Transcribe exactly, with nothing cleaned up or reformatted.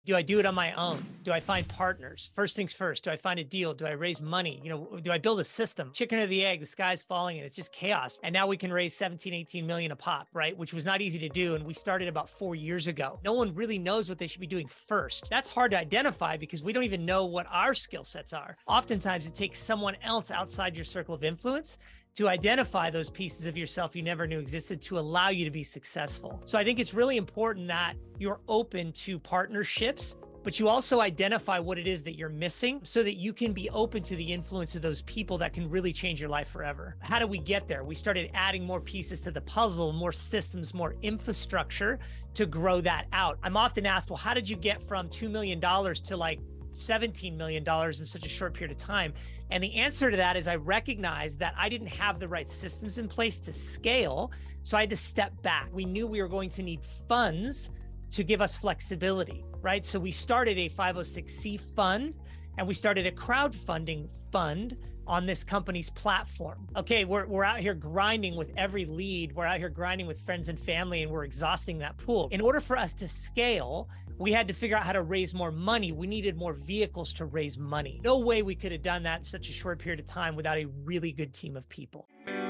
Do I do it on my own? Do I find partners? First things first, do I find a deal? Do I raise money? You know, do I build a system? Chicken or the egg, the sky's falling and it's just chaos. And now we can raise seventeen, eighteen million a pop, right? Which was not easy to do. And we started about four years ago. No one really knows what they should be doing first. That's hard to identify because we don't even know what our skill sets are. Oftentimes it takes someone else outside your circle of influence to identify those pieces of yourself you never knew existed to allow you to be successful. So I think it's really important that you're open to partnerships, but you also identify what it is that you're missing so that you can be open to the influence of those people that can really change your life forever. How do we get there? We started adding more pieces to the puzzle, more systems, more infrastructure to grow that out. I'm often asked, well, how did you get from two million dollars to like seventeen million dollars in such a short period of time? And the answer to that is I recognized that I didn't have the right systems in place to scale. So I had to step back. We knew we were going to need funds to give us flexibility, right? So we started a five oh six C fund and we started a crowdfunding fund on this company's platform. Okay, we're, we're out here grinding with every lead. We're out here grinding with friends and family, and we're exhausting that pool. In order for us to scale, we had to figure out how to raise more money. We needed more vehicles to raise money. No way we could have done that in such a short period of time without a really good team of people.